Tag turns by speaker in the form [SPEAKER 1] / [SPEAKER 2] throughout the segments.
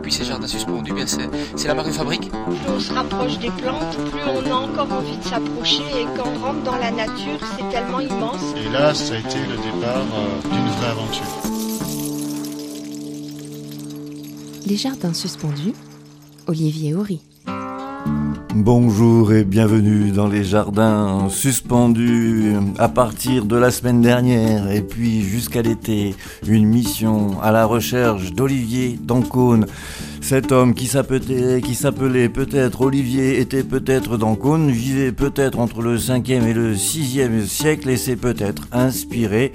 [SPEAKER 1] puis ces jardins suspendus, bien c'est la marque de fabrique.
[SPEAKER 2] Plus on se rapproche des plantes, plus on a encore envie de s'approcher et quand on rentre dans la nature, c'est tellement immense.
[SPEAKER 3] Et là, ça a été le départ d'une vraie aventure.
[SPEAKER 4] Les jardins suspendus, Olivier Horry.
[SPEAKER 5] Bonjour et bienvenue dans les jardins suspendus. À partir de la semaine dernière et puis jusqu'à l'été, une mission à la recherche d'Olivier d'Ancône. Cet homme qui s'appelait peut-être Olivier, était peut-être d'Ancône, vivait peut-être entre le 5e et le 6e siècle et s'est peut-être inspiré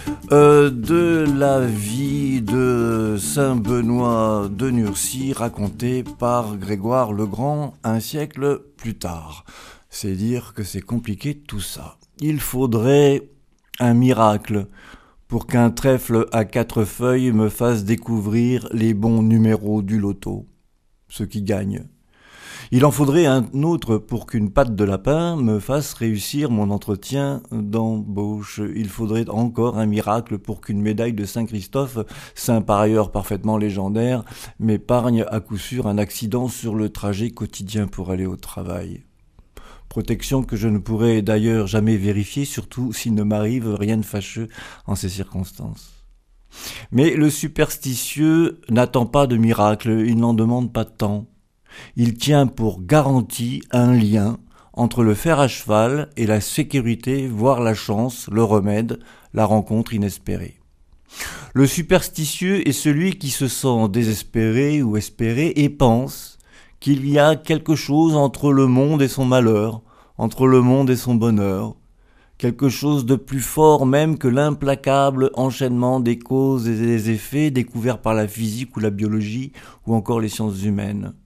[SPEAKER 5] de la vie de Saint Benoît de Nursie racontée par Grégoire le Grand un siècle plus tard. C'est dire que c'est compliqué tout ça. Il faudrait un miracle pour qu'un trèfle à 4 feuilles me fasse découvrir les bons numéros du loto, ceux qui gagnent. Il en faudrait un autre pour qu'une patte de lapin me fasse réussir mon entretien d'embauche. Il faudrait encore un miracle pour qu'une médaille de Saint-Christophe, saint par ailleurs parfaitement légendaire, m'épargne à coup sûr un accident sur le trajet quotidien pour aller au travail. Protection que je ne pourrai d'ailleurs jamais vérifier, surtout s'il ne m'arrive rien de fâcheux en ces circonstances. Mais le superstitieux n'attend pas de miracle, il n'en demande pas tant. Il tient pour garantie un lien entre le fer à cheval et la sécurité, voire la chance, le remède, la rencontre inespérée. Le superstitieux est celui qui se sent désespéré ou espéré et pense qu'il y a quelque chose entre le monde et son malheur, entre le monde et son bonheur, quelque chose de plus fort même que l'implacable enchaînement des causes et des effets découverts par la physique ou la biologie ou encore les sciences humaines.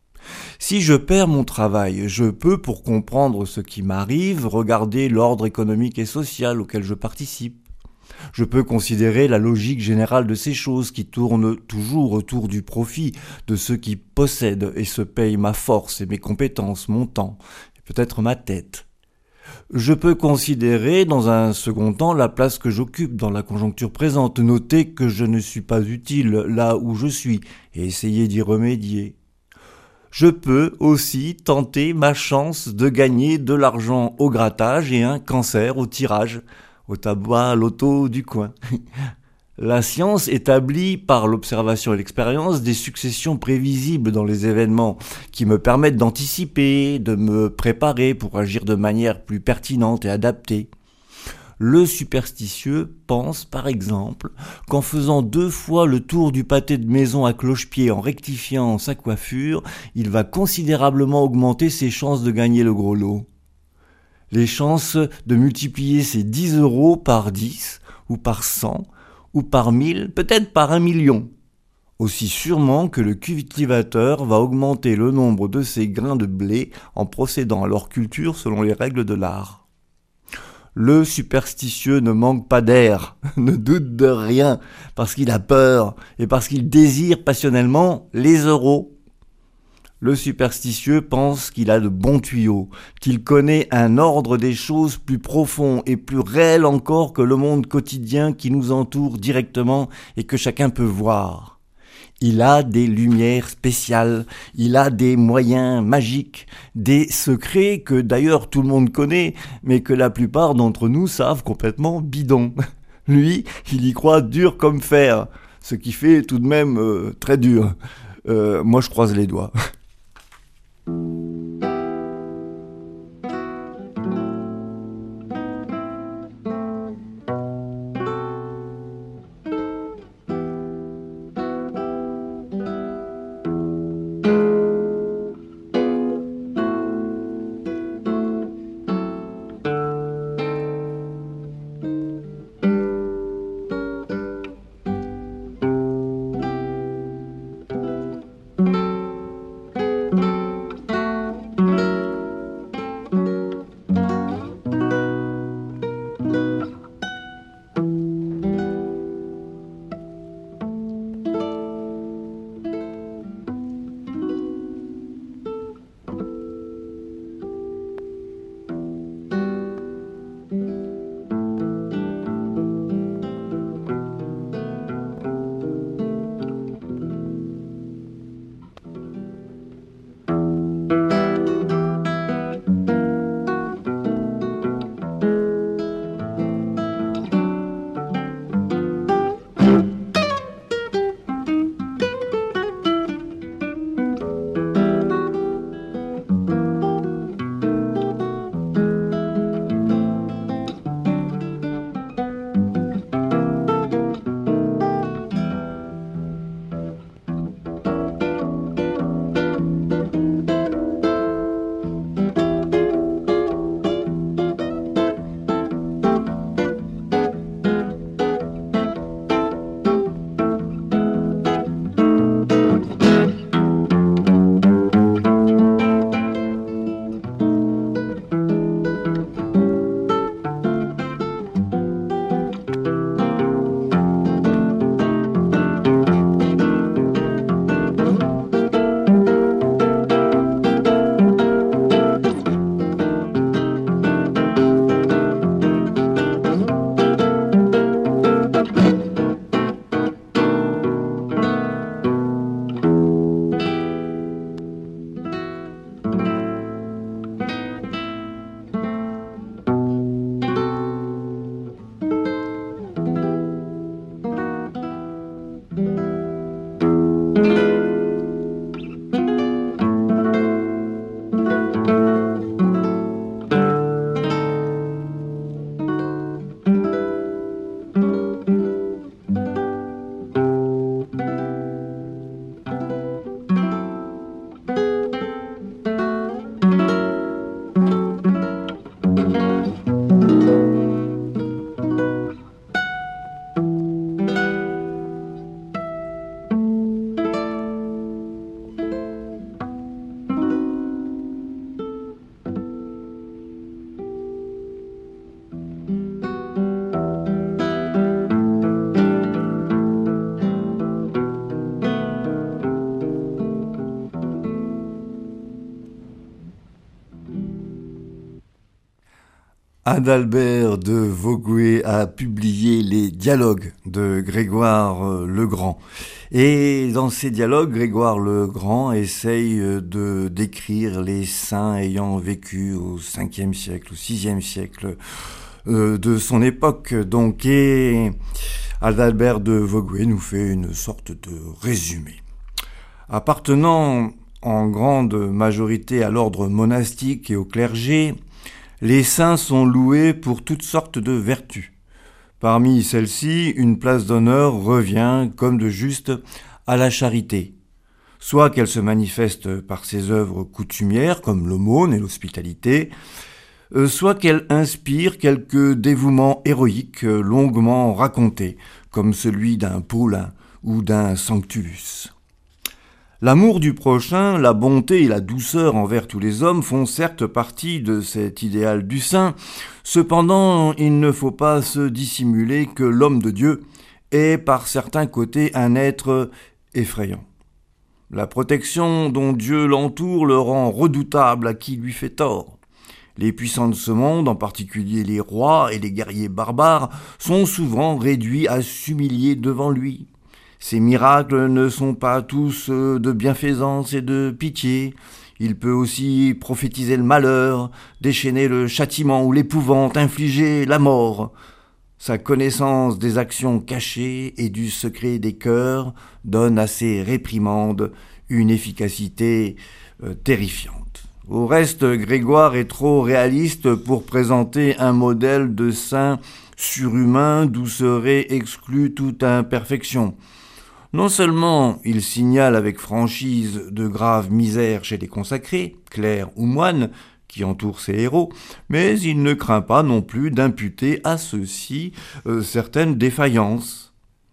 [SPEAKER 5] Si je perds mon travail, je peux, pour comprendre ce qui m'arrive, regarder l'ordre économique et social auquel je participe. Je peux considérer la logique générale de ces choses qui tournent toujours autour du profit de ceux qui possèdent et se payent ma force et mes compétences, mon temps, et peut-être ma tête. Je peux considérer dans un second temps la place que j'occupe dans la conjoncture présente, noter que je ne suis pas utile là où je suis et essayer d'y remédier. Je peux aussi tenter ma chance de gagner de l'argent au grattage et un cancer au tirage, au tabac, à l'auto du coin. La science établit par l'observation et l'expérience des successions prévisibles dans les événements qui me permettent d'anticiper, de me préparer pour agir de manière plus pertinente et adaptée. Le superstitieux pense, par exemple, qu'en faisant 2 fois le tour du pâté de maison à cloche-pied en rectifiant sa coiffure, il va considérablement augmenter ses chances de gagner le gros lot. Les chances de multiplier ces 10 € par 10, ou par 100, ou par 1000, peut-être par 1 million. Aussi sûrement que le cultivateur va augmenter le nombre de ses grains de blé en procédant à leur culture selon les règles de l'art. Le superstitieux ne manque pas d'air, ne doute de rien, parce qu'il a peur et parce qu'il désire passionnellement les euros. Le superstitieux pense qu'il a de bons tuyaux, qu'il connaît un ordre des choses plus profond et plus réel encore que le monde quotidien qui nous entoure directement et que chacun peut voir. Il a des lumières spéciales, il a des moyens magiques, des secrets que d'ailleurs tout le monde connaît, mais que la plupart d'entre nous savent complètement bidons. Lui, il y croit dur comme fer, ce qui fait tout de même très dur. Moi je croise les doigts. Adalbert de Vogüé a publié les dialogues de Grégoire le Grand. Et dans ces dialogues, Grégoire le Grand essaye de décrire les saints ayant vécu au 5e siècle, au 6e siècle de son époque. Donc, et Adalbert de Vogüé nous fait une sorte de résumé. Appartenant en grande majorité à l'ordre monastique et au clergé, les saints sont loués pour toutes sortes de vertus. Parmi celles-ci, une place d'honneur revient, comme de juste, à la charité. Soit qu'elle se manifeste par ses œuvres coutumières, comme l'aumône et l'hospitalité, soit qu'elle inspire quelque dévouement héroïque longuement raconté, comme celui d'un Paulin ou d'un Sanctus. L'amour du prochain, la bonté et la douceur envers tous les hommes font certes partie de cet idéal du saint. Cependant, il ne faut pas se dissimuler que l'homme de Dieu est par certains côtés un être effrayant. La protection dont Dieu l'entoure le rend redoutable à qui lui fait tort. Les puissants de ce monde, en particulier les rois et les guerriers barbares, sont souvent réduits à s'humilier devant lui. Ces miracles ne sont pas tous de bienfaisance et de pitié. Il peut aussi prophétiser le malheur, déchaîner le châtiment ou l'épouvante, infliger la mort. Sa connaissance des actions cachées et du secret des cœurs donne à ses réprimandes une efficacité terrifiante. Au reste, Grégoire est trop réaliste pour présenter un modèle de saint surhumain d'où serait exclue toute imperfection. Non seulement il signale avec franchise de graves misères chez les consacrés, clercs ou moines, qui entourent ses héros, mais il ne craint pas non plus d'imputer à ceux-ci certaines défaillances.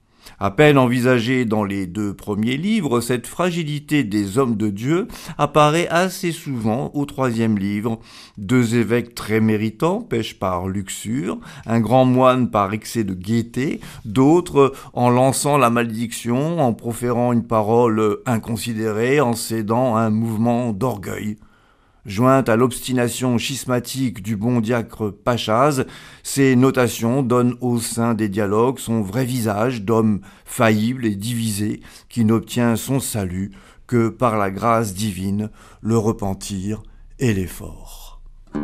[SPEAKER 5] À peine envisagée dans les 2 premiers livres, cette fragilité des hommes de Dieu apparaît assez souvent au 3e livre. 2 évêques très méritants pêchent par luxure, un grand moine par excès de gaieté, d'autres en lançant la malédiction, en proférant une parole inconsidérée, en cédant à un mouvement d'orgueil. Jointe à l'obstination schismatique du bon diacre Pachaz, ces notations donnent au sein des dialogues son vrai visage d'homme faillible et divisé qui n'obtient son salut que par la grâce divine, le repentir et l'effort.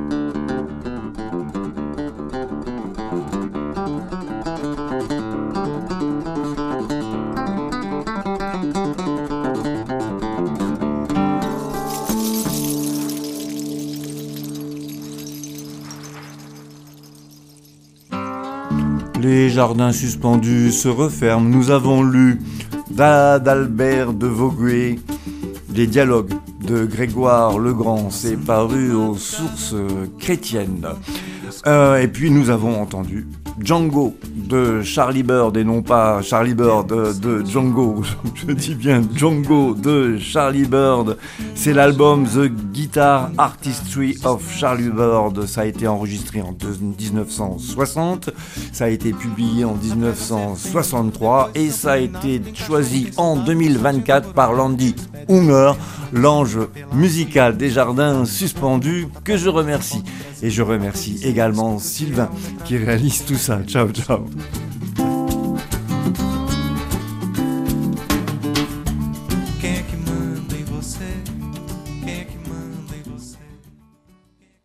[SPEAKER 5] Les jardins suspendus se referment. Nous avons lu d'Adalbert de Vogüé, les dialogues de Grégoire le Grand. C'est paru aux sources chrétiennes. Et puis nous avons entendu Django de Charlie Bird et non pas Charlie Bird de Django. Je dis bien Django de Charlie Bird. C'est l'album The Guitar Artistry of Charlie Bird. Ça a été enregistré en 1960. Ça a été publié en 1963 et ça a été choisi en 2024 par Landy Unger, l'ange musical des jardins suspendus, que je remercie. Et je remercie également Sylvain qui réalise tout ça. Ciao, ciao.